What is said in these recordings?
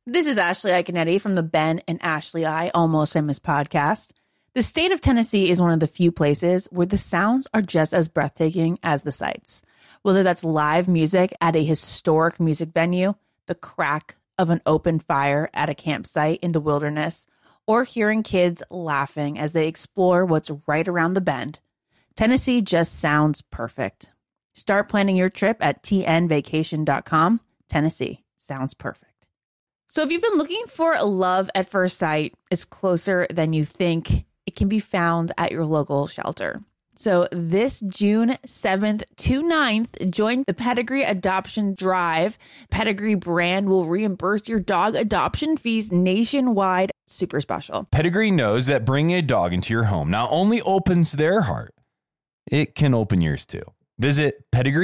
This is Ashley Iconetti from the Ben and Ashley I Almost Famous podcast. The state of Tennessee is one of the few places where the sounds are just as breathtaking as the sights. Whether that's live music at a historic music venue, the crack of an open fire at a campsite in the wilderness, or hearing kids laughing as they explore what's right around the bend, Tennessee just sounds perfect. Start planning your trip at tnvacation.com. Tennessee sounds perfect. So if you've been looking for love at first sight, it's closer than you think. It can be found at your local shelter. So this June 7th to 9th, join the Pedigree Adoption Drive. Pedigree brand will reimburse your dog adoption fees nationwide. Super special. Pedigree knows that bringing a dog into your home not only opens their heart, it can open yours too. Visit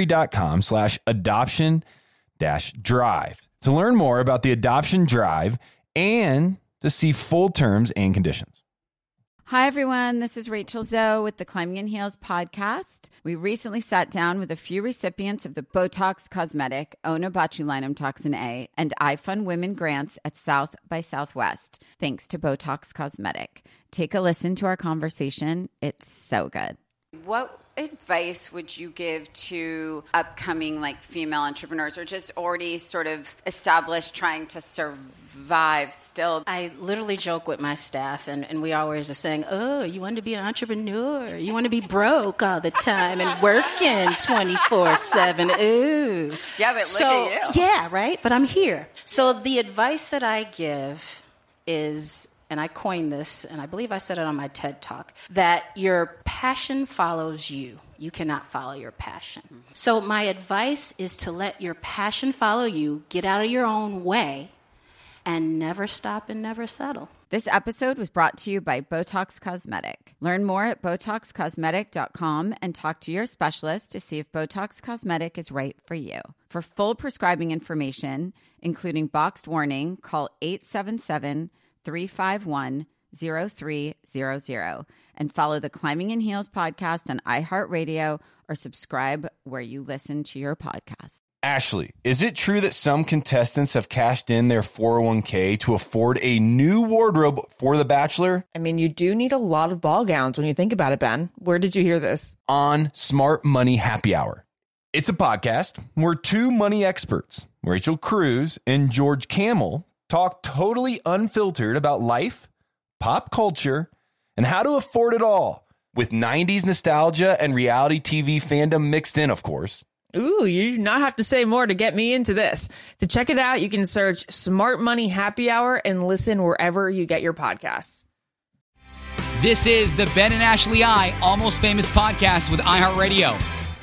pedigree.com/adoption-drive to learn more about the adoption drive and to see full terms and conditions. Hi, everyone. This is Rachel Zoe with the Climbing in Heels podcast. We recently sat down with a few recipients of the Botox Cosmetic, Onabotulinum Toxin A, and iFund Women grants at South by Southwest, thanks to Botox Cosmetic. Take a listen to our conversation. It's so good. What advice would you give to upcoming female entrepreneurs or just already sort of established trying to survive still? I literally joke with my staff and we always are saying, oh, you want to be an entrepreneur? You want to be broke all the time and working 24/7. Ooh. Yeah, but look at you. Yeah, right? But I'm here. So the advice that I give is, and I coined this, and I believe I said it on my TED Talk, that your passion follows you. You cannot follow your passion. Mm-hmm. So my advice is to let your passion follow you, get out of your own way, and never stop and never settle. This episode was brought to you by Botox Cosmetic. Learn more at BotoxCosmetic.com and talk to your specialist to see if Botox Cosmetic is right for you. For full prescribing information, including boxed warning, call 877-351-0300 and follow the Climbing in Heels podcast on iHeartRadio or subscribe where you listen to your podcast. Ashley, is it true that some contestants have cashed in their 401k to afford a new wardrobe for The Bachelor? I mean, you do need a lot of ball gowns when you think about it, Ben. Where did you hear this? On Smart Money Happy Hour. It's a podcast where two money experts, Rachel Cruz and George Kamel, talk totally unfiltered about life, pop culture, and how to afford it all, with 90s nostalgia and reality TV fandom mixed in, of course. Ooh, you do not have to say more to get me into this. To check it out, you can search Smart Money Happy Hour and listen wherever you get your podcasts. This is the Ben and Ashley I Almost Famous podcast with iHeartRadio.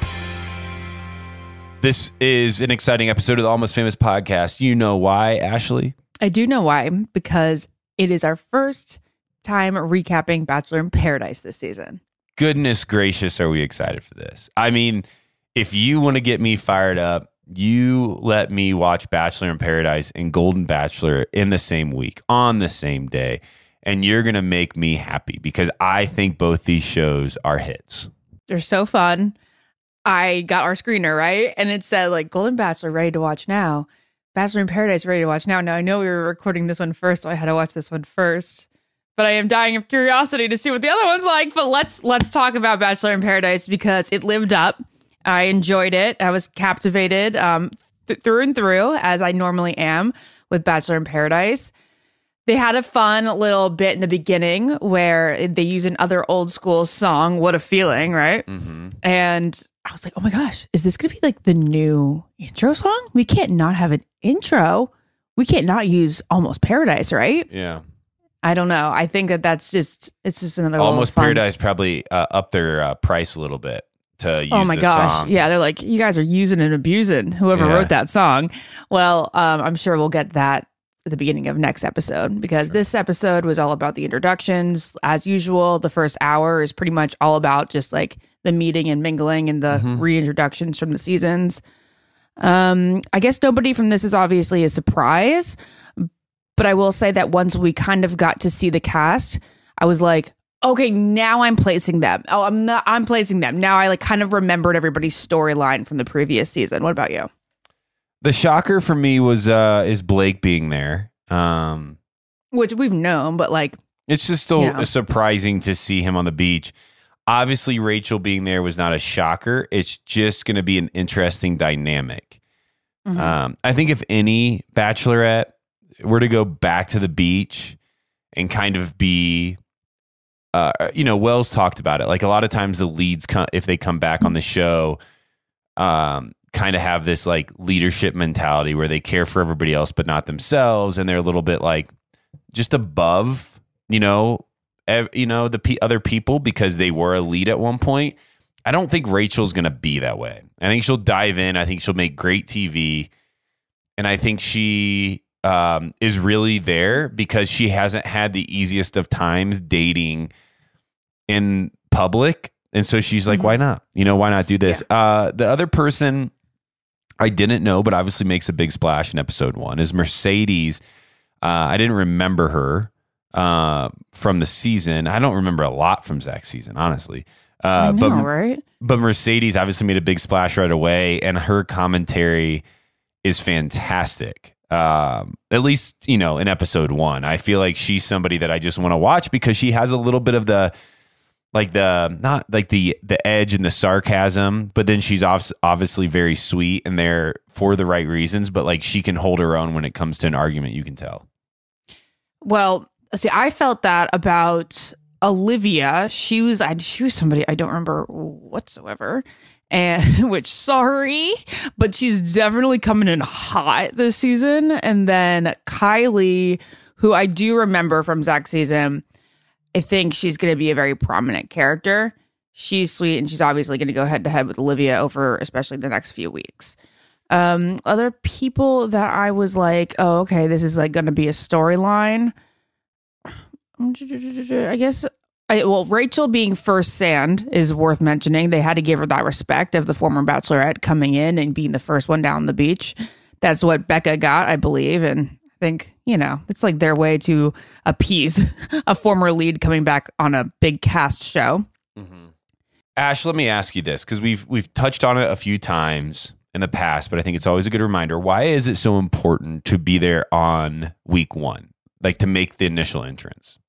This is an exciting episode of the Almost Famous podcast. You know why, Ashley? I do know why, because it is our first time recapping Bachelor in Paradise this season. Goodness gracious, are we excited for this? I mean, if you want to get me fired up, you let me watch Bachelor in Paradise and Golden Bachelor in the same week, on the same day, and you're going to make me happy because I think both these shows are hits. They're so fun. I got our screener, right? And it said Golden Bachelor ready to watch now. Bachelor in Paradise ready to watch now. Now, I know we were recording this one first, so I had to watch this one first. But I am dying of curiosity to see what the other one's like. But let's talk about Bachelor in Paradise because it lived up. I enjoyed it. I was captivated through and through, as I normally am with Bachelor in Paradise. They had a fun little bit in the beginning where they use another old school song, What a Feeling, right? Mm-hmm. And I was like, oh my gosh, is this going to be the new intro song? We can't not have an intro. We can't not use Almost Paradise, right? Yeah. I don't know. I think it's just another Almost Paradise probably up their price a little bit to use this song. Yeah, they're like, you guys are using and abusing whoever wrote that song. Well, I'm sure we'll get that at the beginning of next episode because this episode was all about the introductions. As usual, the first hour is pretty much all about just the meeting and mingling and the reintroductions from the seasons. I guess nobody from this is obviously a surprise, but I will say that once we kind of got to see the cast, I was like, okay, now I'm placing them. Oh, I'm placing them. Now I kind of remembered everybody's storyline from the previous season. What about you? The shocker for me was is Blake being there. Which we've known, but like, it's just still surprising to see him on the beach. Obviously, Rachel being there was not a shocker. It's just going to be an interesting dynamic. I think if any bachelorette were to go back to the beach and kind of be, Wells talked about it. Like a lot of times the leads, if they come back on the show, kind of have this like leadership mentality where they care for everybody else, but not themselves. And they're a little bit like just above, the other people because they were a lead at one point. I don't think Rachel's going to be that way. I think she'll dive in. I think she'll make great TV. And I think she is really there because she hasn't had the easiest of times dating in public. And so she's like, why not? Why not do this? Yeah. The other person I didn't know, but obviously makes a big splash in episode 1 is Mercedes. I didn't remember her from the season. I don't remember a lot from Zach's season, honestly. Right? But Mercedes obviously made a big splash right away, and her commentary is fantastic. At least, in episode 1. I feel like she's somebody that I just want to watch because she has a little bit of the edge and the sarcasm, but then she's obviously very sweet and there for the right reasons, but like she can hold her own when it comes to an argument, you can tell. Well, see, I felt that about Olivia. She was somebody I don't remember whatsoever. And but she's definitely coming in hot this season. And then Kylie, who I do remember from Zach's season, I think she's going to be a very prominent character. She's sweet, and she's obviously going to go head to head with Olivia over especially the next few weeks. Other people that I was like, oh, okay, this is like going to be a storyline. I guess, Rachel being first sand is worth mentioning. They had to give her that respect of the former bachelorette coming in and being the first one down the beach. That's what Becca got, I believe, and I think, it's like their way to appease a former lead coming back on a big cast show. Mm-hmm. Ash, let me ask you this, because we've touched on it a few times in the past, but I think it's always a good reminder. Why is it so important to be there on week 1, like to make the initial entrance?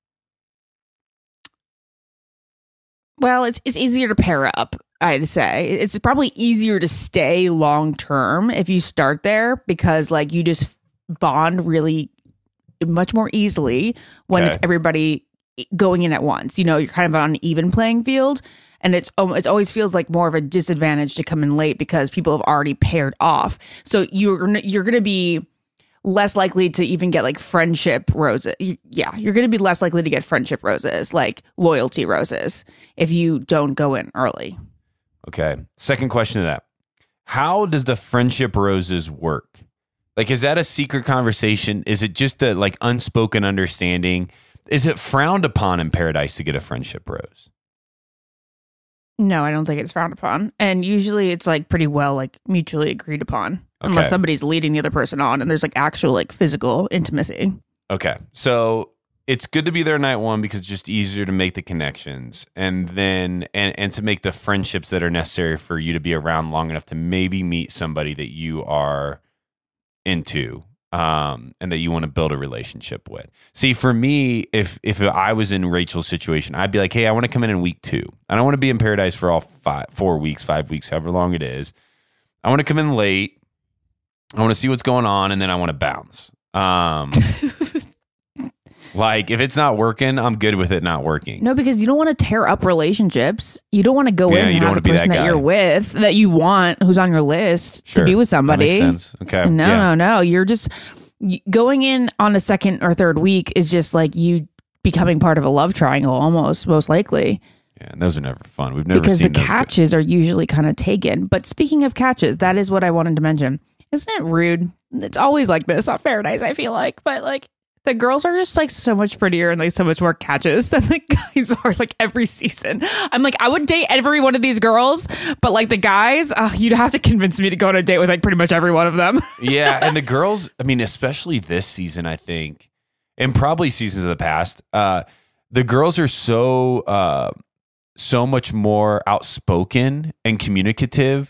Well, it's easier to pair up, I'd say. It's probably easier to stay long term if you start there because like you just bond really much more easily when it's everybody going in at once. You're kind of on an even playing field, and it always feels like more of a disadvantage to come in late because people have already paired off. So you're going to be less likely to even get like friendship roses. Yeah, you're going to be less likely to get friendship roses, like loyalty roses, if you don't go in early. Okay. Second question to that. How does the friendship roses work? Like, is that a secret conversation? Is it just the like unspoken understanding? Is it frowned upon in Paradise to get a friendship rose? No, I don't think it's frowned upon. And usually it's like pretty well like mutually agreed upon. Unless somebody's leading the other person on and there's like actual like physical intimacy. Okay. So it's good to be there night 1 because it's just easier to make the connections and then and to make the friendships that are necessary for you to be around long enough to maybe meet somebody that you are into and that you want to build a relationship with. See, for me, if I was in Rachel's situation, I'd be like, hey, I want to come in week 2. I don't want to be in Paradise for all 4 weeks, 5 weeks, however long it is. I want to come in late. I want to see what's going on, and then I want to bounce. Like, if it's not working, I'm good with it not working. No, because you don't want to tear up relationships. You don't want to go in and have the person that you're with, that you want, who's on your list to be with somebody. That makes sense. Okay. No. You're just going in on a second or third week is just like you becoming part of a love triangle, almost, most likely. Yeah, and those are never fun. We've never because seen the catches are usually kind of taken. But speaking of catches, that is what I wanted to mention. Isn't it rude? It's always like this on Paradise, I feel like. But like the girls are just like so much prettier and like so much more catches than the guys are like every season. I'm like, I would date every one of these girls, but like the guys, you'd have to convince me to go on a date with like pretty much every one of them. Yeah, and the girls, I mean, especially this season, I think, and probably seasons of the past, the girls are so much more outspoken and communicative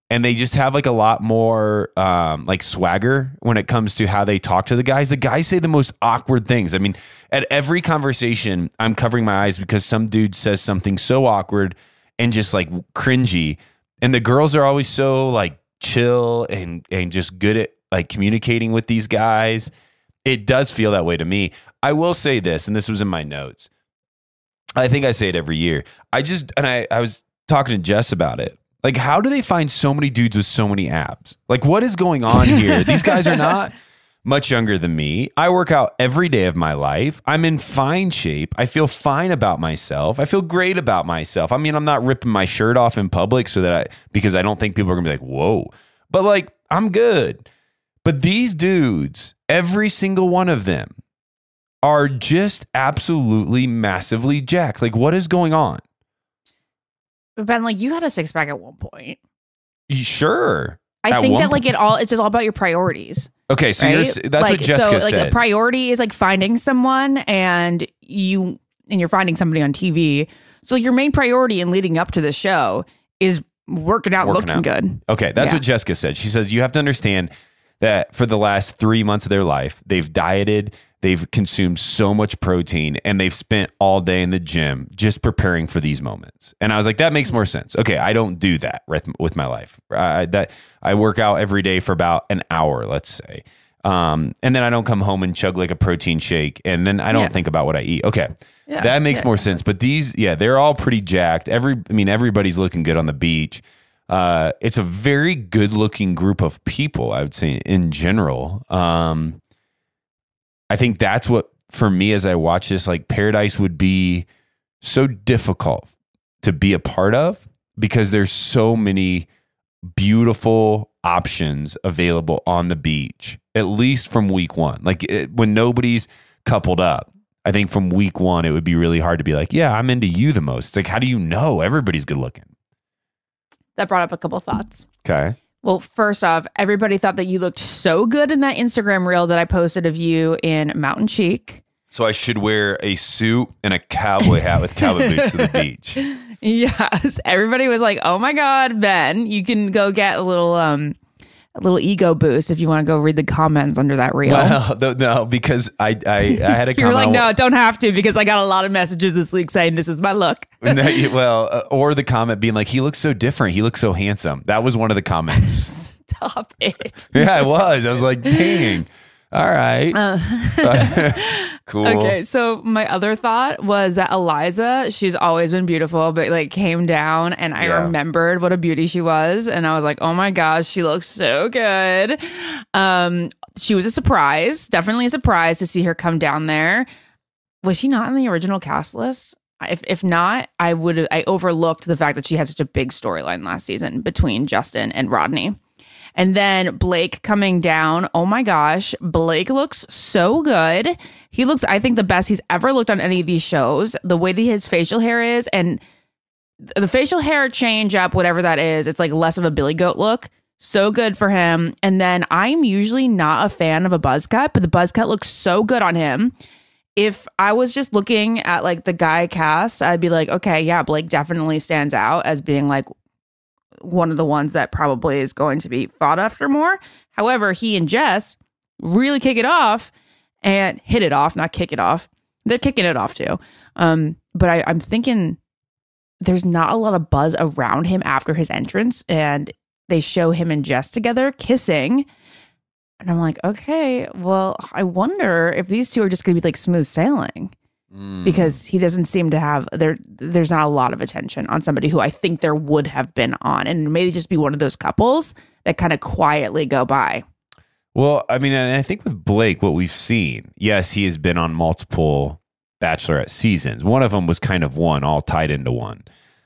and they just have like a lot more like swagger when it comes to how they talk to the guys. The guys say the most awkward things. I mean, at every conversation, I'm covering my eyes because some dude says something so awkward and just like cringy. And the girls are always so like chill and just good at like communicating with these guys. It does feel that way to me. I will say this, and this was in my notes. I think I say it every year. I was talking to Jess about it. Like, how do they find so many dudes with so many abs? Like, what is going on here? These guys are not much younger than me. I work out every day of my life. I'm in fine shape. I feel fine about myself. I feel great about myself. I mean, I'm not ripping my shirt off in public because I don't think people are gonna be like, whoa. But like, I'm good. But these dudes, every single one of them, are just absolutely massively jacked. Like, what is going on? Ben, like, you had a six pack at one point. Sure. I think that like it's just all about your priorities. Okay, so right? that's like, what Jessica said. Like, the priority is like finding someone, and you're finding somebody on TV. So your main priority in leading up to the show is working out, looking good. Okay, that's what Jessica said. She says you have to understand that for the last 3 months of their life, they've dieted, they've consumed so much protein, and they've spent all day in the gym just preparing for these moments. And I was like, that makes more sense. Okay, I don't do that with my life. I work out every day for about an hour, let's say. And then I don't come home and chug like a protein shake, and then I don't think about what I eat. Okay, that makes more sense. But these, they're all pretty jacked. Everybody's looking good on the beach. It's a very good looking group of people, I would say, in general. I think that's what, for me, as I watch this, like, Paradise would be so difficult to be a part of because there's so many beautiful options available on the beach, at least from week one. Like, when nobody's coupled up, I think from week one, it would be really hard to be like, yeah, I'm into you the most. It's like, how do you know everybody's good looking? That brought up a couple thoughts. Okay. Well, first off, everybody thought that you looked so good in that Instagram reel that I posted of you in Mountain Cheek. So I should wear a suit and a cowboy hat with cowboy boots to the beach. Yes. Everybody was like, oh my God, Ben, you can go get a little ego boost if you want to go read the comments under that reel. Well, no, because I had a comment. You were like, no, don't have to, because I got a lot of messages this week saying this is my look. Or the comment being like, he looks so different. He looks so handsome. That was one of the comments. Stop it. Yeah, it was. I was like, dang. All right. Cool. Okay, so my other thought was that Eliza, she's always been beautiful, but like came down and I remembered what a beauty she was. And I was like, oh my gosh, she looks so good. She was a surprise, definitely a surprise to see her come down there. Was she not on the original cast list? If not, I overlooked the fact that she had such a big storyline last season between Justin and Rodney. And then Blake coming down. Oh my gosh. Blake looks so good. He looks, I think, the best he's ever looked on any of these shows. The way that his facial hair is, and the facial hair change up, whatever that is, it's like less of a Billy Goat look. So good for him. And then I'm usually not a fan of a buzz cut, but the buzz cut looks so good on him. If I was just looking at like the guy cast, I'd be like, okay, yeah, Blake definitely stands out as being like one of the ones that probably is going to be fought after more. However, he and Jess really kick it off and hit it off, not kick it off. They're kicking it off too. But I'm thinking there's not a lot of buzz around him after his entrance, and they show him and Jess together kissing. And I'm like, okay, well, I wonder if these two are just going to be like smooth sailing. Because he doesn't seem to have there's not a lot of attention on somebody who I think there would have been on, and maybe just be one of those couples that kind of quietly go by. Well, I mean, and I think with Blake, what we've seen, yes, he has been on multiple Bachelorette seasons. One of them was kind of one, all tied into one.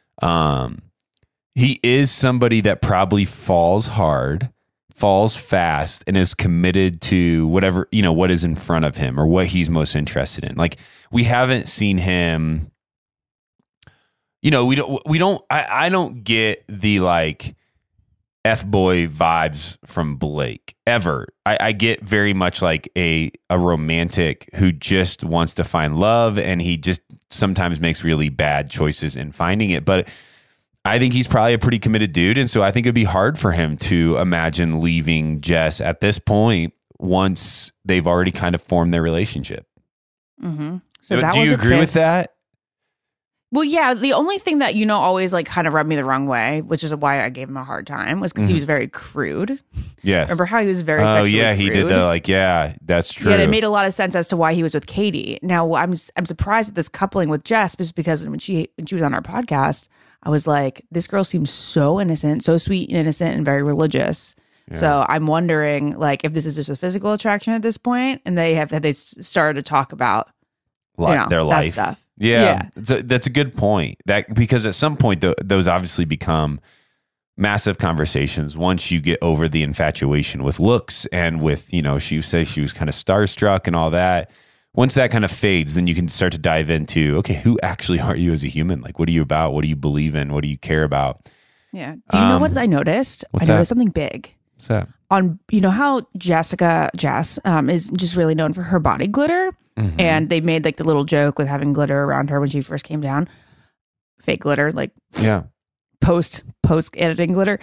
He is somebody that probably falls hard, falls fast, and is committed to whatever, what is in front of him or what he's most interested in. Like, we haven't seen him, I don't get the like F-boy vibes from Blake ever. I get very much like a romantic who just wants to find love, and he just sometimes makes really bad choices in finding it. But I think he's probably a pretty committed dude. And so I think it'd be hard for him to imagine leaving Jess at this point once they've already kind of formed their relationship. Mm-hmm. So do you agree with that? Well, yeah. The only thing that, always like kind of rubbed me the wrong way, which is why I gave him a hard time, was because he was very crude. Yes. Remember how he was very sexually yeah, crude? he did the yeah, that's true. Yeah, it made a lot of sense as to why he was with Katie. Now, I'm surprised at this coupling with Jess, just because when she was on our podcast, I was like, this girl seems so innocent, so sweet and innocent and very religious. Yeah. So I'm wondering, like, if this is just a physical attraction at this point, and they started to talk about their life that stuff. Yeah. That's a good point. That because at some point those obviously become massive conversations once you get over the infatuation with looks and with, she says she was kind of starstruck and all that. Once that kind of fades, then you can start to dive into, okay, who actually are you as a human? Like, what are you about? What do you believe in? What do you care about? Yeah. Do you know what I noticed? I noticed something big. What's that? On, how Jess is just really known for her body glitter. Mm-hmm. And they made like the little joke with having glitter around her when she first came down. Fake glitter, like post editing glitter.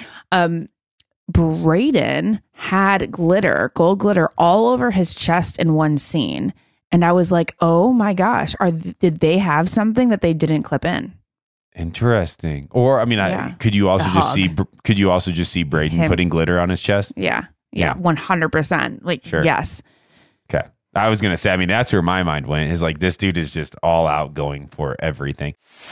Brayden had gold glitter all over his chest in one scene. And I was like, oh my gosh, did they have something that they didn't clip in? Interesting. Or, could you also just see Brayden putting glitter on his chest? Yeah. 100%. Like, sure. Yes. Okay. I was going to say, that's where my mind went, is like, this dude is just all out going for everything.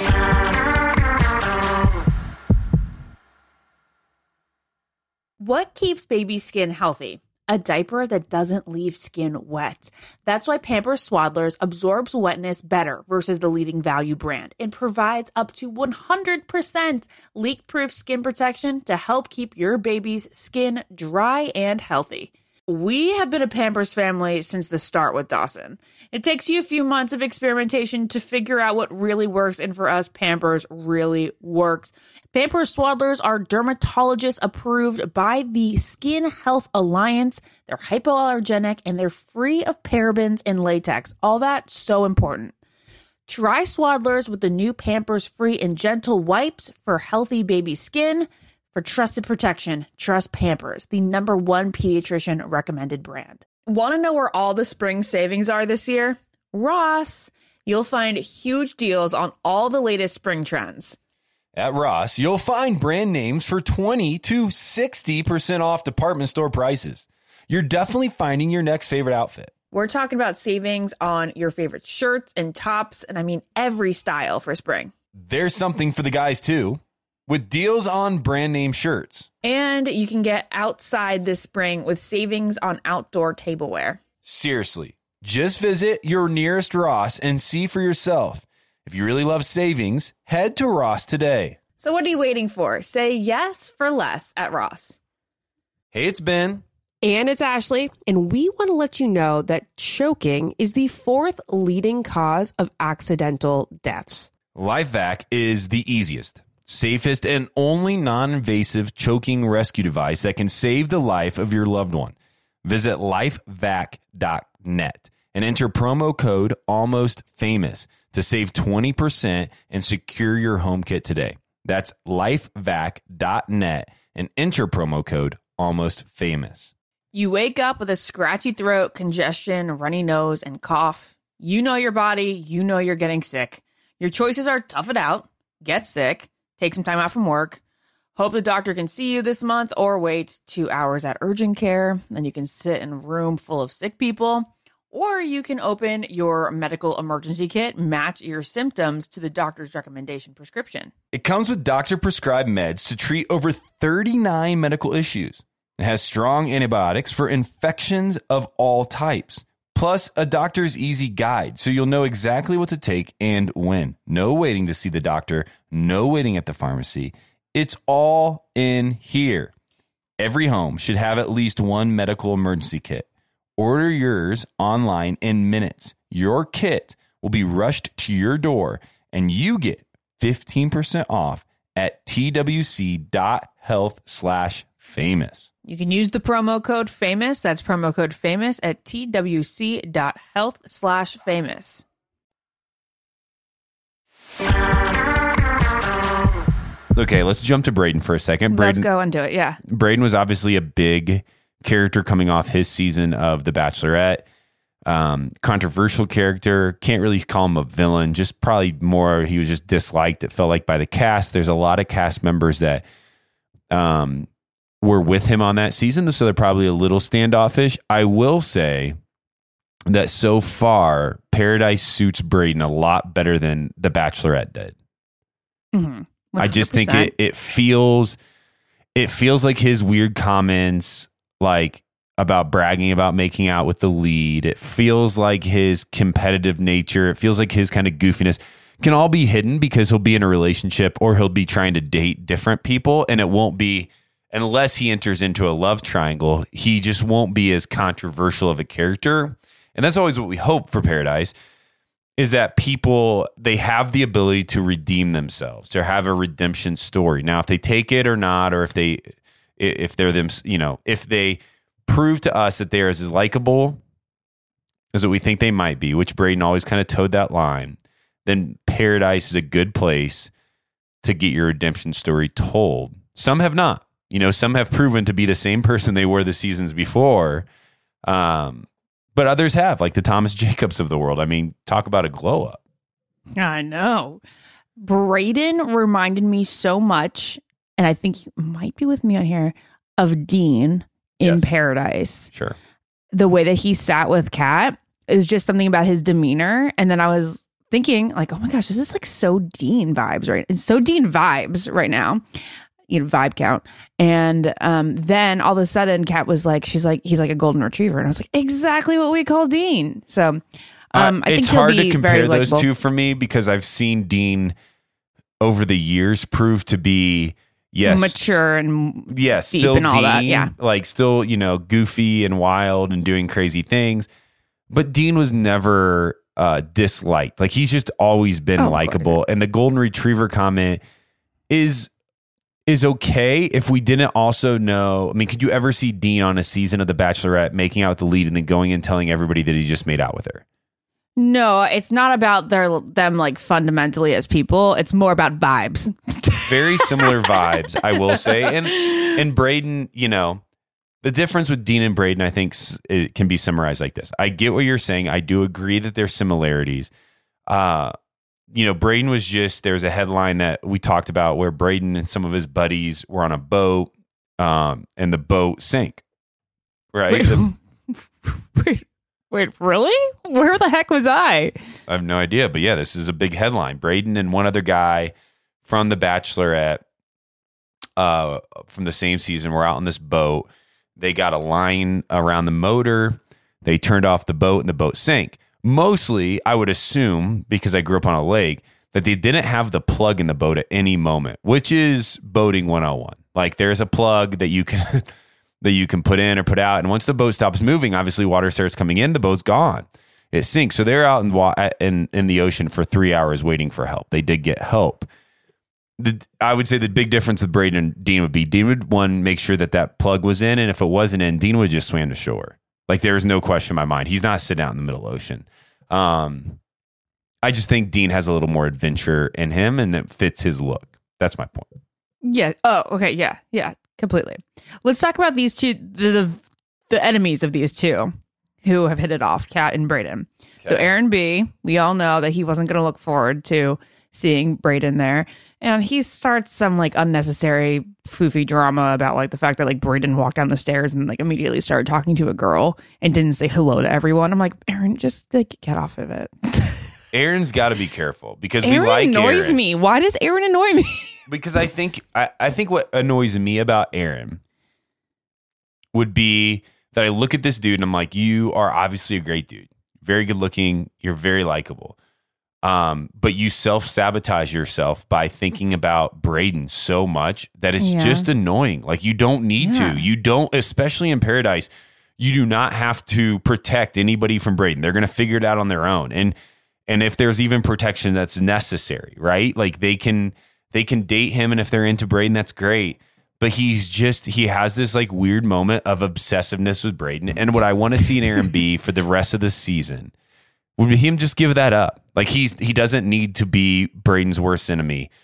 What keeps baby skin healthy? A diaper that doesn't leave skin wet. That's why Pampers Swaddlers absorbs wetness better versus the leading value brand and provides up to 100% leak-proof skin protection to help keep your baby's skin dry and healthy. We have been a Pampers family since the start with Dawson. It takes you a few months of experimentation to figure out what really works, and for us, Pampers really works. Pampers Swaddlers are dermatologist approved by the Skin Health Alliance. They're hypoallergenic and they're free of parabens and latex. All that so important. Try Swaddlers with the new Pampers Free and Gentle wipes for healthy baby skin. For trusted protection, trust Pampers, the #1 pediatrician recommended brand. Want to know where all the spring savings are this year? Ross. You'll find huge deals on all the latest spring trends. At Ross, you'll find brand names for 20 to 60% off department store prices. You're definitely finding your next favorite outfit. We're talking about savings on your favorite shirts and tops, and every style for spring. There's something for the guys, too, with deals on brand name shirts. And you can get outside this spring with savings on outdoor tableware. Seriously, just visit your nearest Ross and see for yourself. If you really love savings, head to Ross today. So what are you waiting for? Say yes for less at Ross. Hey, it's Ben. And it's Ashley. And we want to let you know that choking is the 4th leading cause of accidental deaths. LifeVac is the easiest, safest, and only non-invasive choking rescue device that can save the life of your loved one. Visit lifevac.net and enter promo code ALMOSTFAMOUS to save 20% and secure your home kit today. That's lifevac.net and enter promo code ALMOSTFAMOUS. You wake up with a scratchy throat, congestion, runny nose, and cough. You know your body. You know you're getting sick. Your choices are tough it out, get sick, take some time out from work, hope the doctor can see you this month, or wait 2 hours at urgent care. Then you can sit in a room full of sick people. Or you can open your medical emergency kit, match your symptoms to the doctor's recommendation prescription. It comes with doctor-prescribed meds to treat over 39 medical issues. It has strong antibiotics for infections of all types. Plus, a doctor's easy guide, so you'll know exactly what to take and when. No waiting to see the doctor, no waiting at the pharmacy. It's all in here. Every home should have at least one medical emergency kit. Order yours online in minutes. Your kit will be rushed to your door, and you get 15% off at twc.health/famous. You can use the promo code FAMOUS. That's promo code FAMOUS at twc.health/famous. Okay, let's jump to Brayden for a second. Let's go and do it. Yeah. Brayden was obviously a big character coming off his season of The Bachelorette. Controversial character. Can't really call him a villain. Just probably more he was just disliked, it felt like, by the cast. There's a lot of cast members that were with him on that season, so they're probably a little standoffish. I will say that so far, Paradise suits Brayden a lot better than The Bachelorette did. Mm-hmm. I just think it feels like his weird comments, like about bragging about making out with the lead. It feels like his competitive nature. It feels like his kind of goofiness can all be hidden because he'll be in a relationship or he'll be trying to date different people, and it won't be, unless he enters into a love triangle, he just won't be as controversial of a character. And that's always what we hope for Paradise, is that people, they have the ability to redeem themselves, to have a redemption story. Now, if they take it or not, or if they're them, you know, if they prove to us that they're as likable as what we think they might be, which Brayden always kind of towed that line, then Paradise is a good place to get your redemption story told. Some have not. You know, some have proven to be the same person they were the seasons before. But others have, like the Thomas Jacobs of the world. I mean, talk about a glow up. I know. Brayden reminded me so much, and I think you might be with me on here, of Dean in Paradise. Sure. The way that he sat with Kat is just something about his demeanor. And then I was thinking, like, oh my gosh, this is like so Dean vibes, right? It's so Dean vibes right now. You know, vibe count. And then all of a sudden Kat was like, he's like a golden retriever. And I was like, exactly what we call Dean. So I think it's hard to compare those two for me because I've seen Dean over the years prove to be mature and deep still and all Dean, that. Yeah. Like still, you know, goofy and wild and doing crazy things. But Dean was never disliked. Like he's just always been likable. And the golden retriever comment is okay if we didn't also know. I mean, could you ever see Dean on a season of The Bachelorette making out with the lead and then going and telling everybody that he just made out with her? No, it's not about them like fundamentally as people. It's more about vibes. Very similar vibes, I will say. And Brayden, you know, the difference with Dean and Brayden, I think it can be summarized like this. I get what you're saying. I do agree that there's similarities. You know, Brayden was there was a headline that we talked about where Brayden and some of his buddies were on a boat and the boat sank. Right? Wait, really? Where the heck was I? I have no idea. But yeah, this is a big headline. Brayden and one other guy from The Bachelorette from the same season were out on this boat. They got a line around the motor. They turned off the boat and the boat sank. Mostly, I would assume, because I grew up on a lake, that they didn't have the plug in the boat at any moment, which is boating 101. Like there's a plug that you can that you can put in or put out. And once the boat stops moving, obviously water starts coming in, the boat's gone. It sinks. So they're out in the ocean for 3 hours waiting for help. They did get help. I would say the big difference with Brayden and Dean would be Dean would, one, make sure that plug was in. And if it wasn't in, Dean would just swam to shore. Like there's no question in my mind. He's not sitting out in the middle ocean. I just think Dean has a little more adventure in him and it fits his look. That's my point. Yeah. Oh, okay. Yeah. Yeah. Completely. Let's talk about these two, the enemies of these two who have hit it off, Kat and Brayden. Okay. So Aaron B, we all know that he wasn't going to look forward to seeing Brayden there. And he starts some like unnecessary foofy drama about like the fact that like Brayden walked down the stairs and like immediately started talking to a girl and didn't say hello to everyone. I'm like, Aaron, just like get off of it. Aaron's got to be careful because Aaron we like annoys Aaron. me. Why does Aaron annoy me? Because I think what annoys me about Aaron would be that I look at this dude and I'm like, you are obviously a great dude, very good looking, you're very likable. But you self-sabotage yourself by thinking about Brayden so much that it's just annoying. Like you don't need to. You don't, especially in Paradise, you do not have to protect anybody from Brayden. They're going to figure it out on their own. And if there's even protection that's necessary, right? Like they can date him, and if they're into Brayden, that's great. But he has this like weird moment of obsessiveness with Brayden. And what I want to see in Aaron B for the rest of the season would be him just give that up. Like he doesn't need to be Brayden's worst enemy.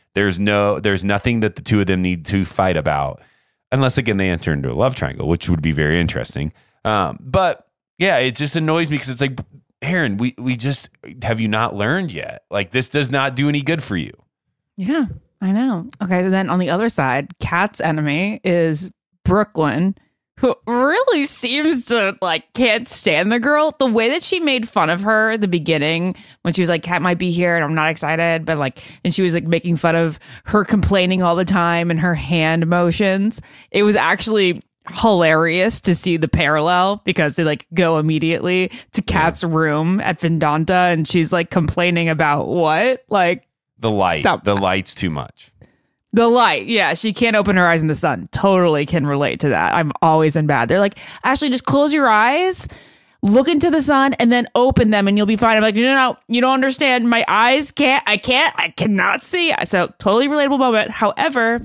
There's nothing that the two of them need to fight about, unless again they enter into a love triangle, which would be very interesting. But yeah, it just annoys me because it's like, Aaron, we just, have you not learned yet? Like, this does not do any good for you. Yeah, I know. Okay, so then on the other side, Kat's enemy is Brooklyn, who really seems to like can't stand the girl. The way that she made fun of her at the beginning when she was like, Kat might be here and I'm not excited, but like, and she was like making fun of her complaining all the time and her hand motions. It was actually hilarious to see the parallel because they like go immediately to Kat's room at Vedanta and she's like complaining about what? Like the light's too much. The light. Yeah. She can't open her eyes in the sun. Totally can relate to that. I'm always in bad. They're like, Ashley, just close your eyes, look into the sun and then open them and you'll be fine. I'm like, no, you don't understand. My eyes I cannot see. So totally relatable moment. However,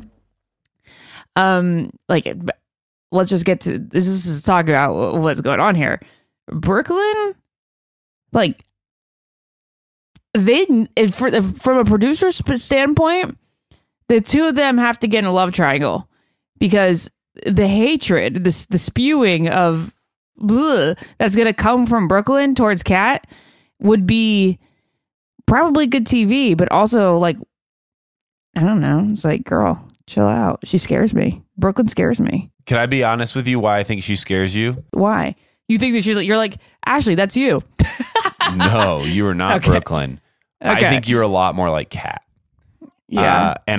let's just get to this is talk about what's going on here. Brooklyn, like from a producer's standpoint, the two of them have to get in a love triangle because the hatred, the spewing of that's going to come from Brooklyn towards Kat would be probably good TV, but also like, I don't know. It's like, girl, chill out. She scares me. Brooklyn scares me. Can I be honest with you why I think she scares you? Why? You think that you're like, Ashley, that's you. No, you are not Brooklyn. Okay. I think you're a lot more like Kat. Yeah. And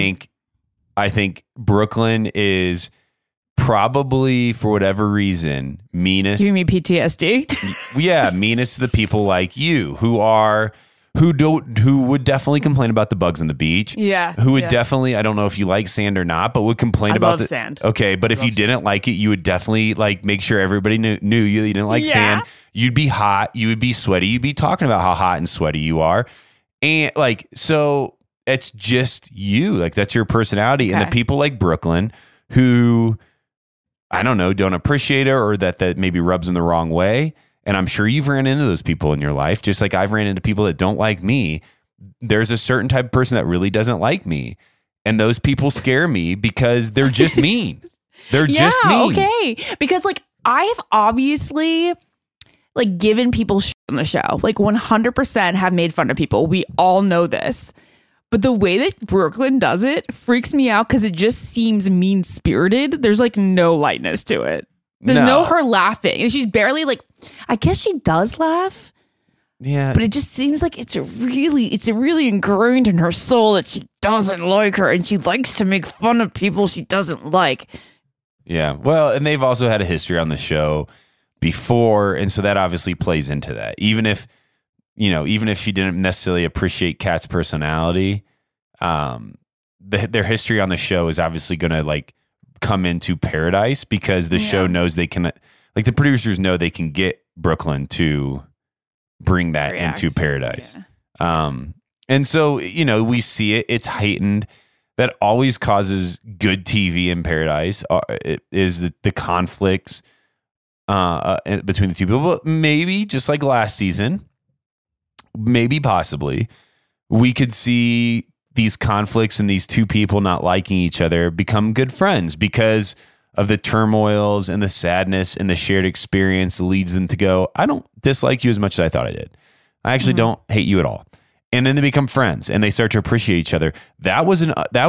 I think Brooklyn is probably, for whatever reason, meanest. You mean PTSD? Yeah, meanest to the people like you who would definitely complain about the bugs on the beach. Yeah. Who would definitely, I don't know if you like sand or not, but would complain about love sand. Okay, but if you didn't like it, you would definitely like make sure everybody knew you didn't like sand. You'd be hot, you would be sweaty, you'd be talking about how hot and sweaty you are. And like, so it's just you. Like, that's your personality. Okay. And the people like Brooklyn who, I don't know, don't appreciate her or that maybe rubs them the wrong way. And I'm sure you've ran into those people in your life, just like I've ran into people that don't like me. There's a certain type of person that really doesn't like me. And those people scare me because they're just mean. They're just mean. Okay. Because like I've obviously like given people shit on the show, like 100% have made fun of people. We all know this. But the way that Brooklyn does it freaks me out because it just seems mean-spirited. There's like no lightness to it. There's no her laughing. And she's barely like, I guess she does laugh. Yeah. But it just seems like it's really ingrained in her soul that she doesn't like her and she likes to make fun of people she doesn't like. Yeah. Well, and they've also had a history on the show before. And so that obviously plays into that. Even if she didn't necessarily appreciate Kat's personality, their history on the show is obviously going to like come into Paradise because the show knows they can, like the producers know they can get Brooklyn to bring that into Paradise. Yeah. And so, we see it, it's heightened. That always causes good TV in Paradise is the conflicts between the two people. But maybe just like last season, maybe possibly we could see these conflicts and these two people not liking each other become good friends because of the turmoils and the sadness and the shared experience leads them to go, I don't dislike you as much as I thought I did. I actually don't hate you at all. And then they become friends and they start to appreciate each other. That was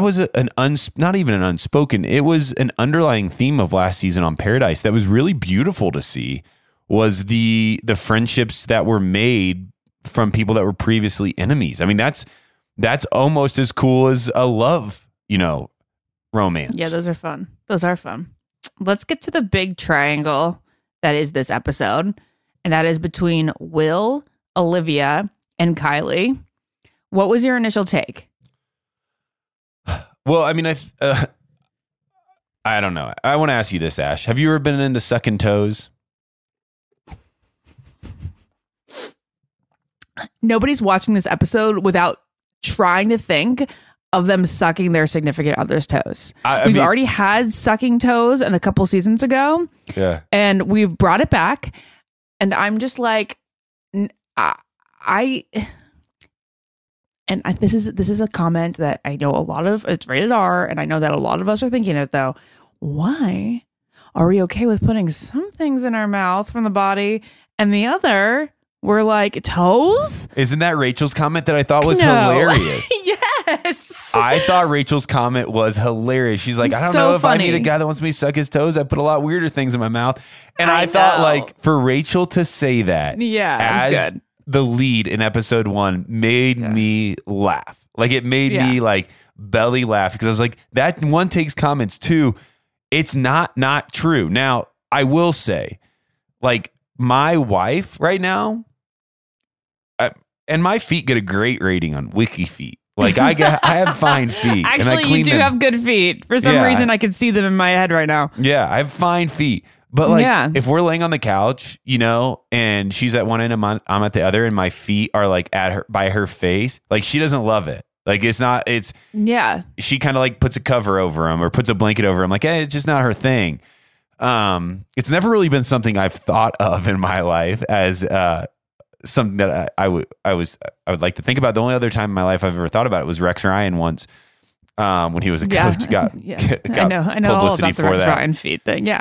not even an unspoken, it was an underlying theme of last season on Paradise that was really beautiful to see, was the friendships that were made from people that were previously enemies. I mean, that's almost as cool as a love, romance. Yeah, those are fun. Let's get to the big triangle that is this episode. And that is between Will, Olivia, and Kylie. What was your initial take? Well, I mean, I don't know. I want to ask you this, Ash. Have you ever been into sucking toes? Nobody's watching this episode without trying to think of them sucking their significant other's toes. We've already had sucking toes a couple seasons ago. Yeah. And we've brought it back. And I'm just like, and this is a comment that I know it's rated R, and I know that a lot of us are thinking it though. Why are we okay with putting some things in our mouth from the body and the other we're like toes? Isn't that Rachel's comment that I thought was hilarious? Yes. I thought Rachel's comment was hilarious. She's like, I don't know if I need a guy that wants me to suck his toes. I put a lot weirder things in my mouth. And I thought, like, for Rachel to say that as good. The lead in episode 1 made me laugh. Like, it made me like belly laugh, because I was like, that one takes comments too. It's not true. Now, I will say, like, my wife right now, and my feet get a great rating on WikiFeet. Like, I have fine feet. Actually, and I clean you do them. have good feet. For some reason, I can see them in my head right now. Yeah, I have fine feet. But like, if we're laying on the couch, you know, and she's at one end and I'm at the other, and my feet are like by her face, like, she doesn't love it. Like, she kind of like puts a cover over them or puts a blanket over them. Like, hey, it's just not her thing. It's never really been something I've thought of in my life as something that I would like to think about. The only other time in my life I've ever thought about it was Rex Ryan once, when he was a coach. Got I know publicity all about the for Rex that. Ryan feet thing. Yeah.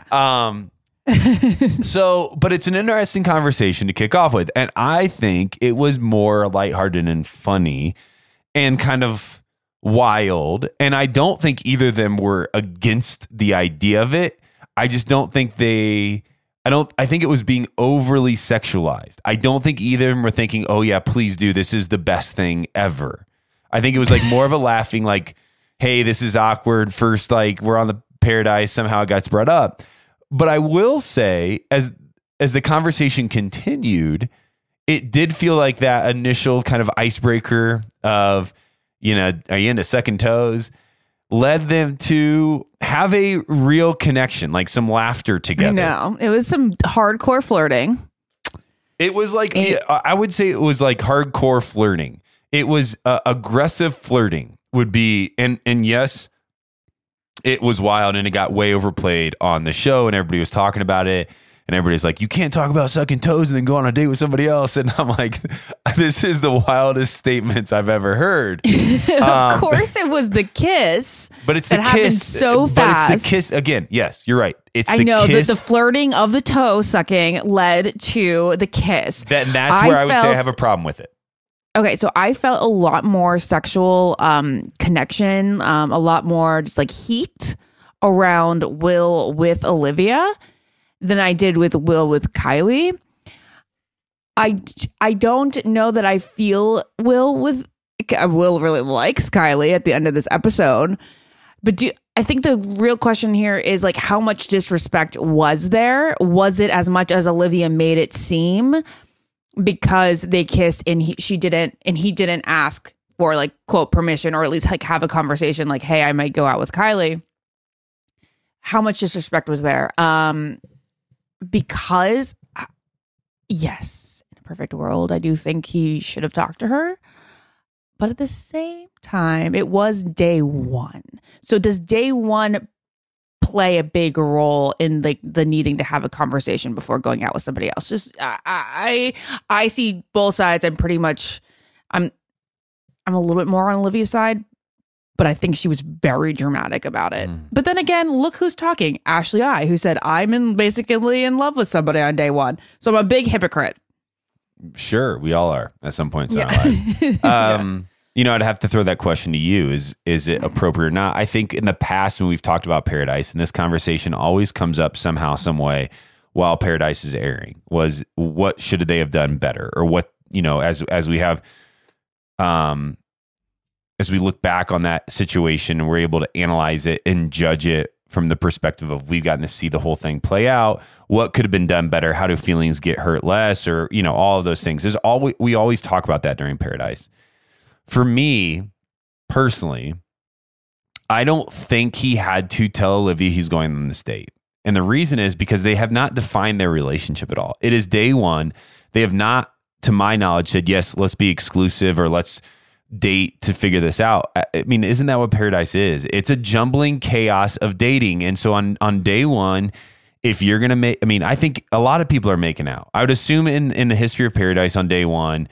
But it's an interesting conversation to kick off with, and I think it was more lighthearted and funny and kind of wild. And I don't think either of them were against the idea of it. I just don't think I think it was being overly sexualized. I don't think either of them were thinking, oh yeah, please do. This is the best thing ever. I think it was like more of a laughing, like, hey, this is awkward. First, like, we're on the Paradise. Somehow it got brought up. But I will say, as the conversation continued, it did feel like that initial kind of icebreaker of, you know, are you into sucking toes? Led them to have a real connection, like some laughter together. No, it was some hardcore flirting. It was like, I would say it was like hardcore flirting. It was aggressive flirting would be, and yes, it was wild, and it got way overplayed on the show, and everybody was talking about it. And everybody's like, you can't talk about sucking toes and then go on a date with somebody else. And I'm like, this is the wildest statements I've ever heard. Of course it was the kiss. But it's the that kiss. So fast. But it's the kiss. Again, yes, you're right. It's the know kiss. that the flirting of the toe sucking led to the kiss. That's where I would say I have a problem with it. Okay, so I felt a lot more sexual connection, a lot more just like heat around Will with Olivia than I did with Will with Kylie. I don't know that I feel Will really likes Kylie at the end of this episode, but I think the real question here is like, how much disrespect was there? Was it as much as Olivia made it seem? Because they kissed and he didn't ask for like quote permission, or at least like have a conversation like, hey, I might go out with Kylie. How much disrespect was there? Because yes, in a perfect world, I do think he should have talked to her. But at the same time, it was day one. So does day one play a big role in the needing to have a conversation before going out with somebody else? Just I see both sides. I'm a little bit more on Olivia's side, but I think she was very dramatic about it. But then again, look who's talking. Ashley I, who said, I'm basically in love with somebody on day one. So I'm a big hypocrite. Sure, we all are at some points in our life. You know, I'd have to throw that question to you. Is it appropriate or not? I think in the past when we've talked about Paradise, and this conversation always comes up somehow, some way while Paradise is airing, was what should they have done better? Or what, you know, as we have, as we look back on that situation and we're able to analyze it and judge it from the perspective of we've gotten to see the whole thing play out, what could have been done better? How do feelings get hurt less? Or, you know, all of those things. We always talk about that during Paradise. For me, personally, I don't think he had to tell Olivia he's going on this date. And the reason is because they have not defined their relationship at all. It is day one. They have not, to my knowledge, said, yes, let's be exclusive or let's date to figure this out. I mean, isn't that what Paradise is? It's a jumbling chaos of dating. And so on day one, if you're going to make, I mean, I think a lot of people are making out. I would assume in the history of Paradise on day one,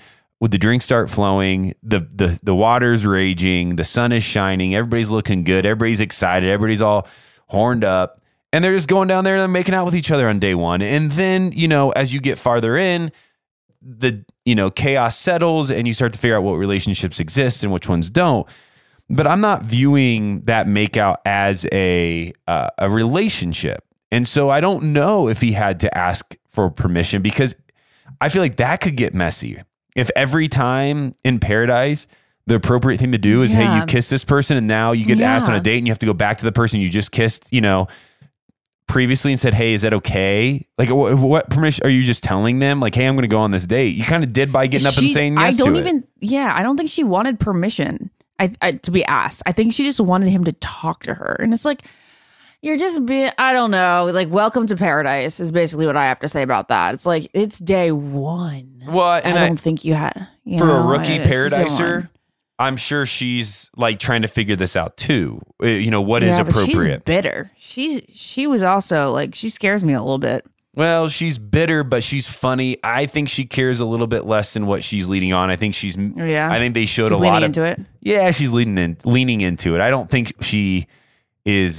with the drinks start flowing, the water's raging, the sun is shining, everybody's looking good, everybody's excited, everybody's all horned up, and they're just going down there and they're making out with each other on day one. And then, as you get farther in, the chaos settles and you start to figure out what relationships exist and which ones don't. But I'm not viewing that makeout as a relationship. And so I don't know if he had to ask for permission, because I feel like that could get messy. If every time in paradise, the appropriate thing to do is, hey, you kiss this person and now you get asked on a date and you have to go back to the person you just kissed, previously and said, hey, is that okay? Like, what permission are you just telling them? Like, hey, I'm going to go on this date. You kind of did by getting up and saying yes to it. I don't think she wanted permission to be asked. I think she just wanted him to talk to her. And it's like, you're just being, I don't know, like, welcome to paradise is basically what I have to say about that. It's like, it's day one. Well, and I don't think you had. For a rookie paradiser, I'm sure she's like trying to figure this out too. What is appropriate. But she's bitter. She was also like, she scares me a little bit. Well, she's bitter, but she's funny. I think she cares a little bit less than what she's leading on. I think I think they showed a lot of into it. Yeah, she's leaning into it. I don't think she is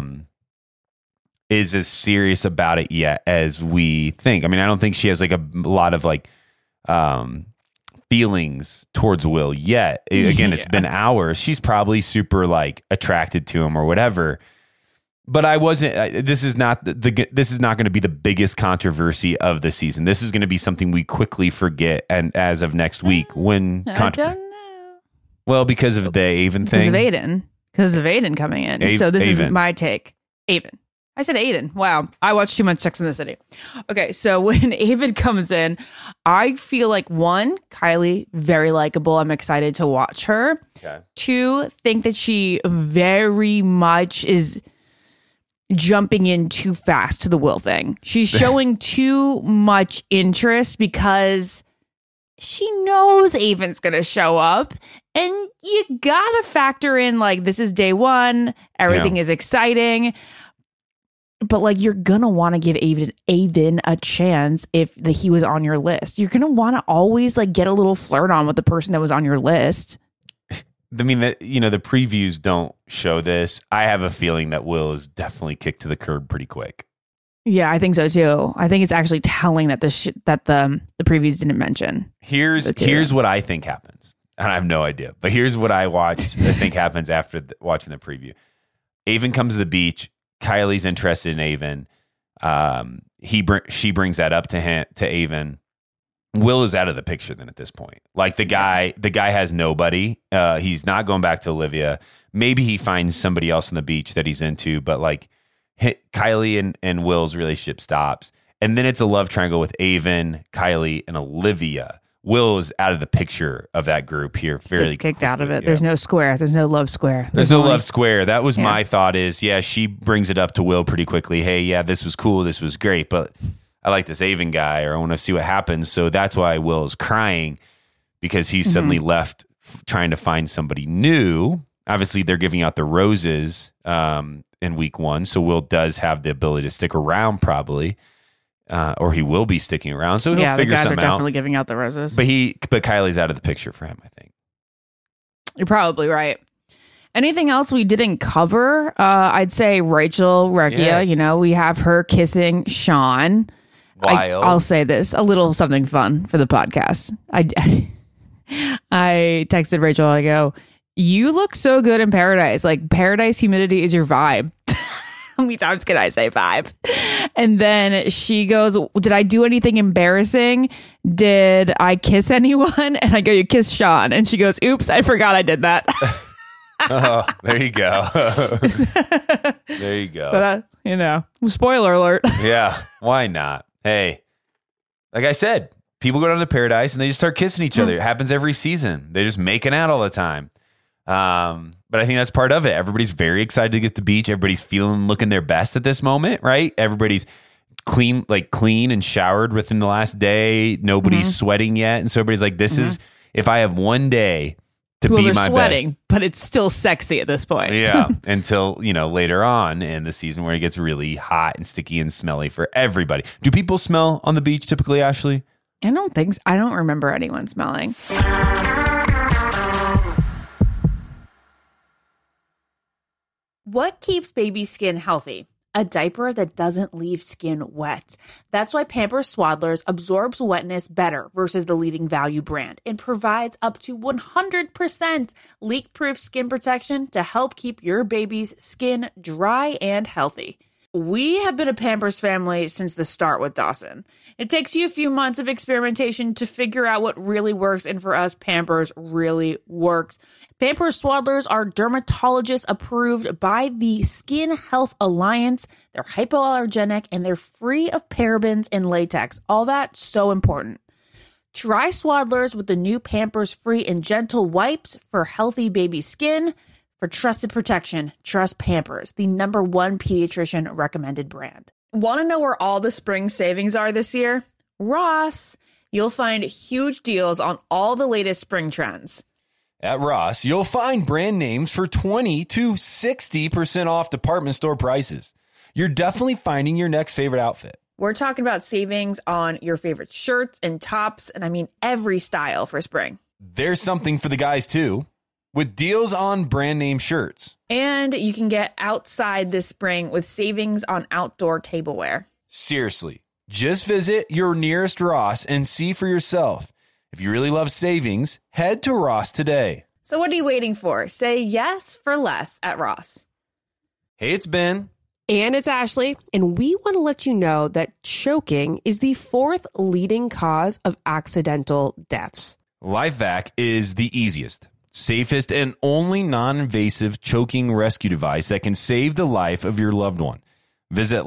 as serious about it yet as we think. I mean, I don't think she has like a lot of like feelings towards Will yet. Again, it's been hours. She's probably super like attracted to him or whatever. But I wasn't. This is not this is not going to be the biggest controversy of the season. This is going to be something we quickly forget. And as of next week, when I don't know. Well, because of the Aven thing, because of Aiden coming in. So this is my take. Aven. I said Aiden. Wow. I watched too much Sex in the City. Okay. So when Aven comes in, I feel like, one, Kylie, very likable. I'm excited to watch her. Okay. Two, think that she very much is jumping in too fast to the Will thing. She's showing too much interest because she knows Aven's going to show up. And you got to factor in, like, this is day one. Everything is exciting. But like, you're gonna want to give Aven a chance if he was on your list. You're gonna want to always like get a little flirt on with the person that was on your list. I mean, the previews don't show this. I have a feeling that Will is definitely kicked to the curb pretty quick. Yeah, I think so too. I think it's actually telling that the previews didn't mention. Here's what I think happens, and I have no idea. But here's what I think happens after watching the preview. Aven comes to the beach. Kylie's interested in Aven. She brings that up to Aven. Will is out of the picture then at this point. Like the guy has nobody. He's not going back to Olivia. Maybe he finds somebody else on the beach that he's into, but like Kylie and Will's relationship stops. And then it's a love triangle with Aven, Kylie, and Olivia. Will is out of the picture of that group here. Fairly kicked out of it. Yeah. There's no square. There's no love square. There's no love square. That was my thought is, she brings it up to Will pretty quickly. Hey, yeah, this was cool. This was great. But I like this Aven guy, or I want to see what happens. So that's why Will is crying, because he's suddenly left trying to find somebody new. Obviously, they're giving out the roses in week one. So Will does have the ability to stick around probably. Or he will be sticking around, so he'll figure something out. The guys are definitely giving out the roses. But Kylie's out of the picture for him, I think. You're probably right. Anything else we didn't cover? I'd say Rachel Recchia. Yes. We have her kissing Sean. Wild. I'll say this, a little something fun for the podcast. I texted Rachel. I go, "You look so good in paradise. Like, paradise humidity is your vibe." How many times can I say vibe? And then she goes, "Did I do anything embarrassing? Did I kiss anyone?" And I go, "You kissed Sean." And she goes, "Oops, I forgot I did that." Oh, there you go. There you go. So that, spoiler alert. Yeah, why not? Hey, like I said, people go down to paradise and they just start kissing each other. It happens every season. They're just making out all the time. But I think that's part of it. Everybody's very excited to get to the beach. Everybody's looking their best at this moment, right? Everybody's clean and showered within the last day. Nobody's sweating yet. And so everybody's like, this is, if I have one day to be my sweating, best. But it's still sexy at this point. Yeah. Until, later on in the season where it gets really hot and sticky and smelly for everybody. Do people smell on the beach typically, Ashley? I don't think so. I don't remember anyone smelling. What keeps baby skin healthy? A diaper that doesn't leave skin wet. That's why Pampers Swaddlers absorbs wetness better versus the leading value brand and provides up to 100% leak-proof skin protection to help keep your baby's skin dry and healthy. We have been a Pampers family since the start with Dawson. It takes you a few months of experimentation to figure out what really works, and for us, Pampers really works. Pampers Swaddlers are dermatologist approved by the Skin Health Alliance. They're hypoallergenic and they're free of parabens and latex. All that so important. Try Swaddlers with the new Pampers Free and Gentle wipes for healthy baby skin. For trusted protection, trust Pampers, the #1 pediatrician recommended brand. Want to know where all the spring savings are this year? Ross. You'll find huge deals on all the latest spring trends. At Ross, you'll find brand names for 20 to 60% off department store prices. You're definitely finding your next favorite outfit. We're talking about savings on your favorite shirts and tops, and I mean every style for spring. There's something for the guys too, with deals on brand name shirts. And you can get outside this spring with savings on outdoor tableware. Seriously, just visit your nearest Ross and see for yourself. If you really love savings, head to Ross today. So what are you waiting for? Say yes for less at Ross. Hey, it's Ben. And it's Ashley, and we want to let you know that choking is the 4th leading cause of accidental deaths. LifeVac is the easiest, safest, and only non-invasive choking rescue device that can save the life of your loved one. Visit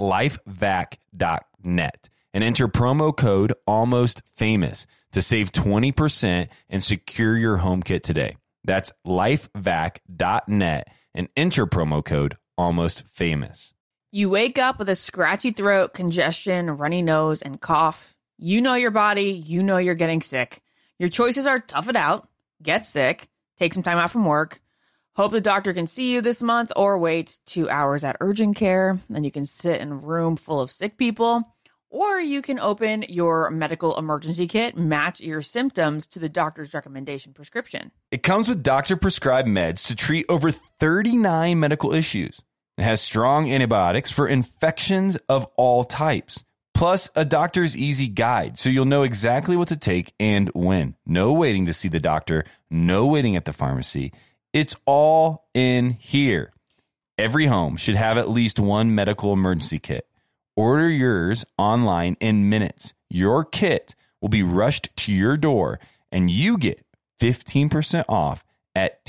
lifevac.net and enter promo code ALMOSTFAMOUS to save 20% and secure your home kit today. That's lifevac.net and enter promo code ALMOSTFAMOUS. You wake up with a scratchy throat, congestion, runny nose, and cough. You know your body. You know you're getting sick. Your choices are tough it out, get sick, take some time out from work, hope the doctor can see you this month, or wait 2 hours at urgent care. Then you can sit in a room full of sick people. Or you can open your medical emergency kit, match your symptoms to the doctor's recommendation prescription. It comes with doctor-prescribed meds to treat over 39 medical issues. It has strong antibiotics for infections of all types, plus a doctor's easy guide, so you'll know exactly what to take and when. No waiting to see the doctor, no waiting at the pharmacy. It's all in here. Every home should have at least one medical emergency kit. Order yours online in minutes. Your kit will be rushed to your door, and you get 15% off at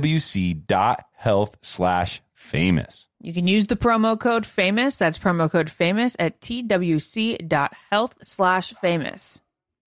twc.health/famous. You can use the promo code FAMOUS. That's promo code FAMOUS at twc.health/famous.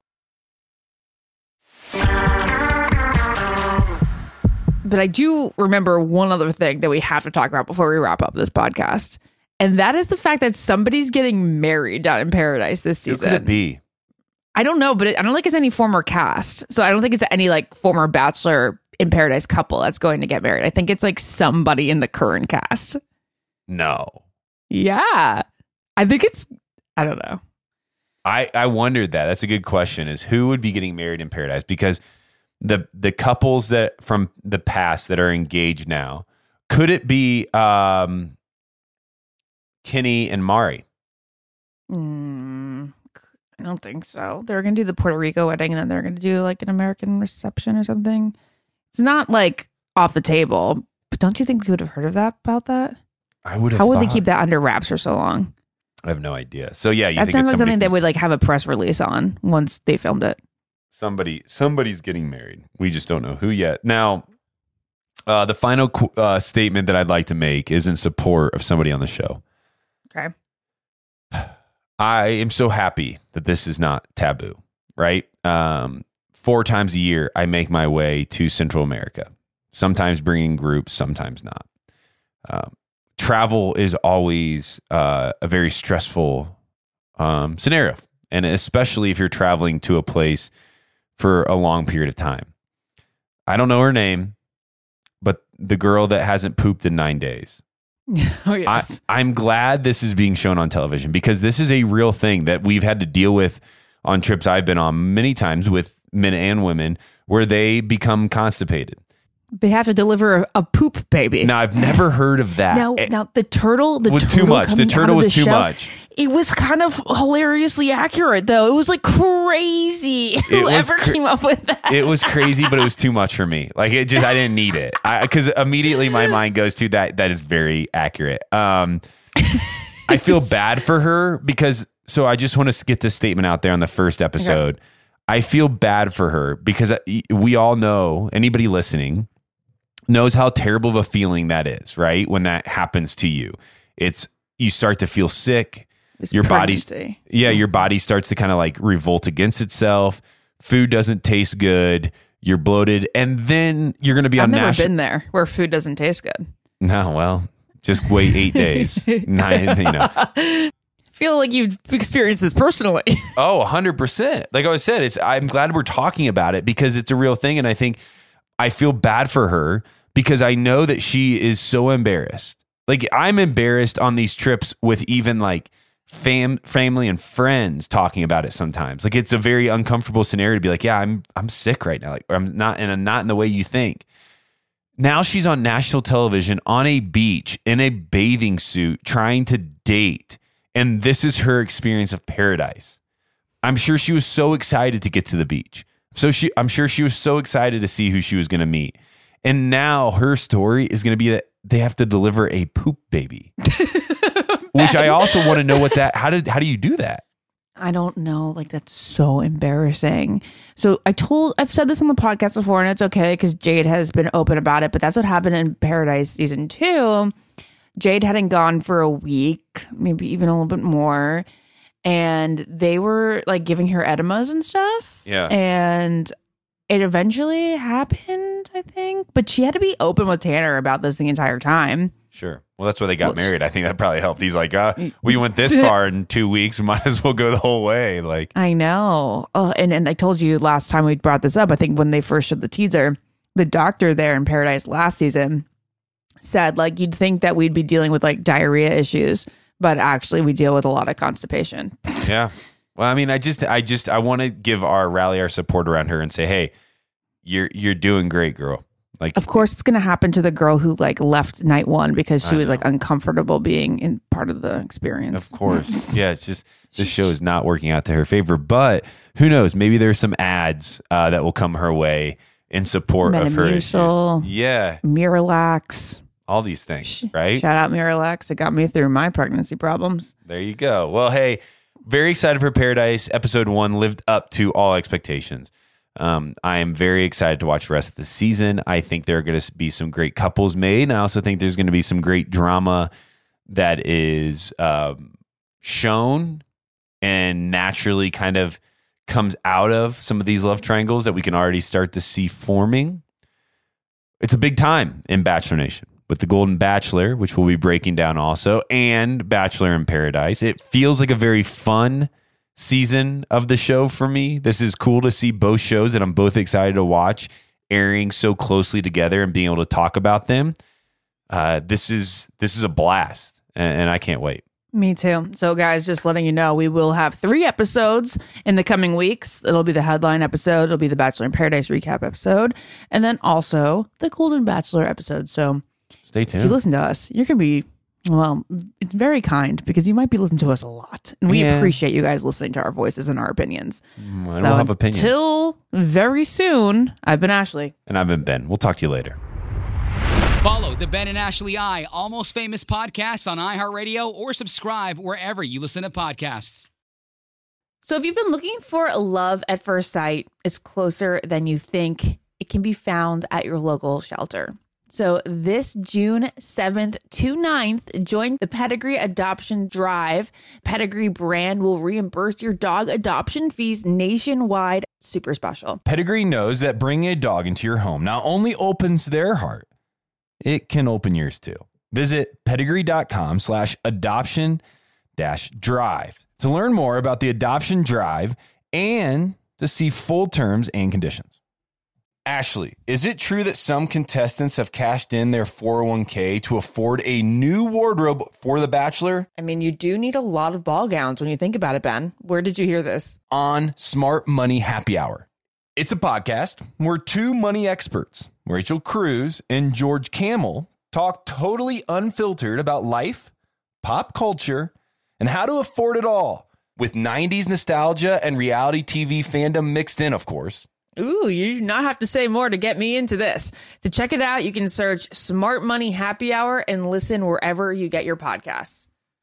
But I do remember one other thing that we have to talk about before we wrap up this podcast. And that is the fact that somebody's getting married down in Paradise this season. Who could it be? I don't know, but I don't think it's any former cast. So I don't think it's any like former Bachelor in Paradise couple that's going to get married. I think it's like somebody in the current cast. No. Yeah. I think it's, I don't know. I wondered that. That's a good question, is who would be getting married in Paradise? Because the couples that from the past that are engaged now, could it be Kenny and Mari? I don't think so. They're going to do the Puerto Rico wedding and then they're going to do like an American reception or something. It's not like off the table, but don't you think we would have heard of that about that? I would have. How would they keep that under wraps for so long? I have no idea. So yeah, that sounds like something they would like have a press release on once they filmed it. Somebody's getting married. We just don't know who yet. Now, the final statement that I'd like to make is in support of somebody on the show. Okay. I am so happy that this is not taboo, right? 4 times a year, I make my way to Central America, sometimes bringing groups, sometimes not. Travel is always a very stressful scenario, and especially if you're traveling to a place for a long period of time. I don't know her name, but the girl that hasn't pooped in 9 days. Oh, yes. I'm glad this is being shown on television because this is a real thing that we've had to deal with on trips I've been on many times with men and women where they become constipated. They have to deliver a poop baby. Now, I've never heard of that. Now the turtle was too much. The turtle was too much. It was kind of hilariously accurate, though. It was like crazy. Whoever came up with that. It was crazy, but it was too much for me. Like I didn't need it. Because immediately my mind goes to that. That is very accurate. I feel bad for her because, so I just want to get this statement out there on the first episode. Okay. I feel bad for her because we all know, anybody listening knows how terrible of a feeling that is, right? When that happens to you, you start to feel sick. Your body starts to kind of like revolt against itself. Food doesn't taste good. You're bloated, and then you're going to be on national. I've never been there where food doesn't taste good. No, well, just wait 8 days. 9, Feel like you've experienced this personally. Oh, 100%. Like I said, I'm glad we're talking about it because it's a real thing, and I think I feel bad for her because I know that she is so embarrassed. Like I'm embarrassed on these trips with even like family and friends talking about it sometimes. Like it's a very uncomfortable scenario to be like, yeah, I'm sick right now. Like, or I'm not in the way you think. Now she's on national television on a beach in a bathing suit trying to date. And this is her experience of paradise. I'm sure she was so excited to get to the beach. I'm sure she was so excited to see who she was going to meet. And now her story is going to be that they have to deliver a poop baby. Which I also want to know how do you do that? I don't know. Like, that's so embarrassing. So I've said this on the podcast before, and it's okay because Jade has been open about it, but that's what happened in Paradise season 2. Jade hadn't gone for a week, maybe even a little bit more. And they were like giving her enemas and stuff. Yeah. And it eventually happened, I think. But she had to be open with Tanner about this the entire time. Sure. Well, that's why they got married. I think that probably helped. He's like, we went this far in 2 weeks. We might as well go the whole way. Like, I know. Oh, and I told you last time we brought this up, I think when they first showed the teaser, the doctor there in Paradise last season said, like, you'd think that we'd be dealing with like diarrhea issues, but actually we deal with a lot of constipation. Yeah. Well, I mean, I want to rally our support around her and say, hey, you're doing great, girl. Like, of course it's going to happen to the girl who like left night 1 because she was like uncomfortable being in part of the experience. Of course. Yeah. It's just, this show is not working out to her favor, but who knows? Maybe there's some ads that will come her way in support of her issues. Yeah. Miralax. All these things, right? Shout out Miralax. It got me through my pregnancy problems. There you go. Well, hey, very excited for Paradise. Episode 1 lived up to all expectations. I am very excited to watch the rest of the season. I think there are going to be some great couples made. And I also think there's going to be some great drama that is shown and naturally kind of comes out of some of these love triangles that we can already start to see forming. It's a big time in Bachelor Nation with the Golden Bachelor, which we'll be breaking down also, and Bachelor in Paradise. It feels like a very fun season of the show for me. This is cool to see both shows that I'm both excited to watch airing so closely together and being able to talk about them. This is a blast, and I can't wait. Me too. So guys, just letting you know, we will have 3 episodes in the coming weeks. It'll be the headline episode. It'll be the Bachelor in Paradise recap episode. And then also the Golden Bachelor episode. So stay tuned. If you listen to us, you're going to be, well, it's very kind because you might be listening to us a lot. And we appreciate you guys listening to our voices and our opinions. I don't have opinions. Until very soon, I've been Ashley. And I've been Ben. We'll talk to you later. Follow the Ben and Ashley I Almost Famous podcast on iHeartRadio or subscribe wherever you listen to podcasts. So if you've been looking for love at first sight, it's closer than you think. It can be found at your local shelter. So this June 7th to 9th, join the Pedigree Adoption Drive. Pedigree brand will reimburse your dog adoption fees nationwide. Super special. Pedigree knows that bringing a dog into your home not only opens their heart, it can open yours too. Visit pedigree.com/adoption-drive to learn more about the adoption drive and to see full terms and conditions. Ashley, is it true that some contestants have cashed in their 401k to afford a new wardrobe for The Bachelor? I mean, you do need a lot of ball gowns when you think about it, Ben. Where did you hear this? On Smart Money Happy Hour. It's a podcast where two money experts, Rachel Cruz and George Kamel, talk totally unfiltered about life, pop culture, and how to afford it all, with 90s nostalgia and reality TV fandom mixed in, of course. Ooh, you do not have to say more to get me into this. To check it out, you can search Smart Money Happy Hour and listen wherever you get your podcasts.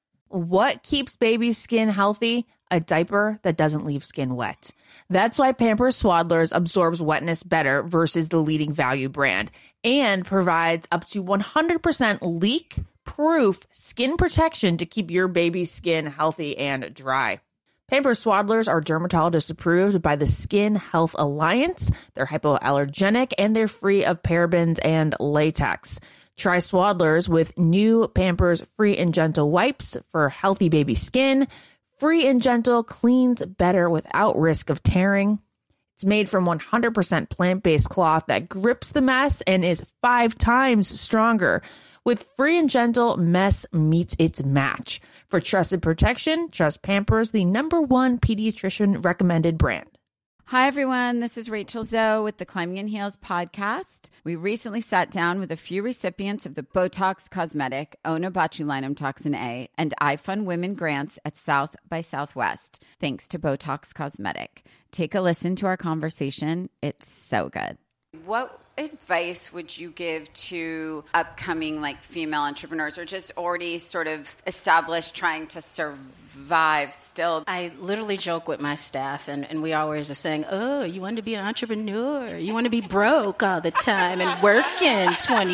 What keeps baby's skin healthy? A diaper that doesn't leave skin wet. That's why Pampers Swaddlers absorbs wetness better versus the leading value brand and provides up to 100% leak-proof skin protection to keep your baby's skin healthy and dry. Pampers Swaddlers are dermatologist approved by the Skin Health Alliance. They're hypoallergenic and they're free of parabens and latex. Try Swaddlers with new Pampers Free and Gentle wipes for healthy baby skin. Free and Gentle cleans better without risk of tearing. It's made from 100% plant-based cloth that grips the mess and is 5 times stronger. With Free and Gentle, mess meets its match. For trusted protection, trust Pampers, the #1 pediatrician recommended brand. Hi, everyone. This is Rachel Zoe with the Climbing in Heels podcast. We recently sat down with a few recipients of the Botox Cosmetic, Onabotulinum Toxin A, and iFund Women grants at South by Southwest, thanks to Botox Cosmetic. Take a listen to our conversation. It's so good. What advice would you give to upcoming female entrepreneurs or just already sort of established trying to survive still? I literally joke with my staff, and we always are saying, oh, you want to be an entrepreneur. You want to be broke all the time and working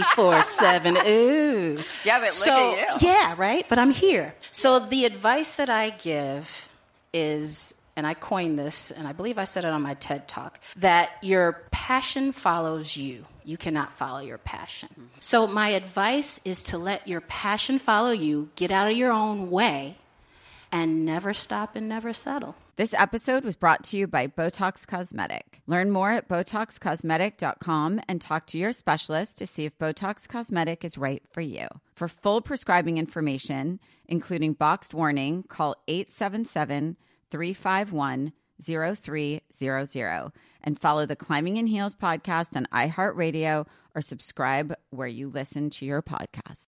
24/7. Ooh. Yeah, but look at you. Yeah, right? But I'm here. So the advice that I give is, and I coined this, and I believe I said it on my TED Talk, that your passion follows you. You cannot follow your passion. So my advice is to let your passion follow you, get out of your own way, and never stop and never settle. This episode was brought to you by Botox Cosmetic. Learn more at BotoxCosmetic.com and talk to your specialist to see if Botox Cosmetic is right for you. For full prescribing information, including boxed warning, call 877-351-0300 and follow the Climbing in Heels podcast on iHeartRadio or subscribe where you listen to your podcast.